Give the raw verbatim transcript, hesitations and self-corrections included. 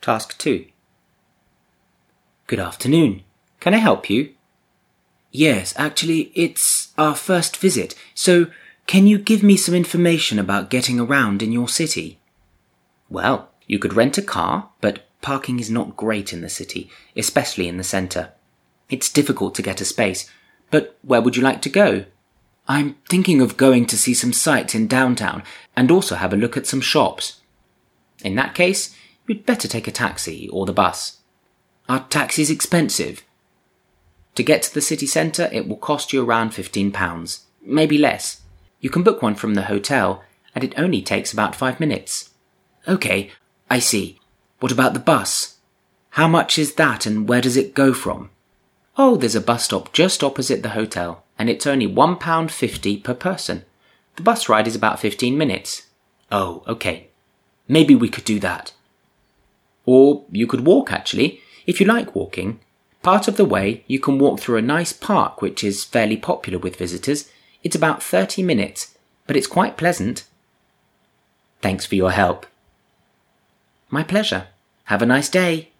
Task two. Good afternoon. Can I help you? Yes, actually, it's our first visit, so can you give me some information about getting around in your city? Well, you could rent a car, but parking is not great in the city, especially in the centre. It's difficult to get a space, but where would you like to go? I'm thinking of going to see some sights in downtown and also have a look at some shops. In that case, you'd better take a taxi or the bus. Are taxis expensive? To get to the city centre, it will cost you around fifteen pounds, maybe less. You can book one from the hotel, and it only takes about five minutes. Okay, I see. What about the bus? How much is that and where does it go from? Oh, there's a bus stop just opposite the hotel, and it's only one pound fifty per person. The bus ride is about fifteen minutes. Oh, okay. Maybe we could do that. Or you could walk, actually, if you like walking. Part of the way, you can walk through a nice park which is fairly popular with visitors. It's about thirty minutes, but it's quite pleasant. Thanks for your help. My pleasure. Have a nice day.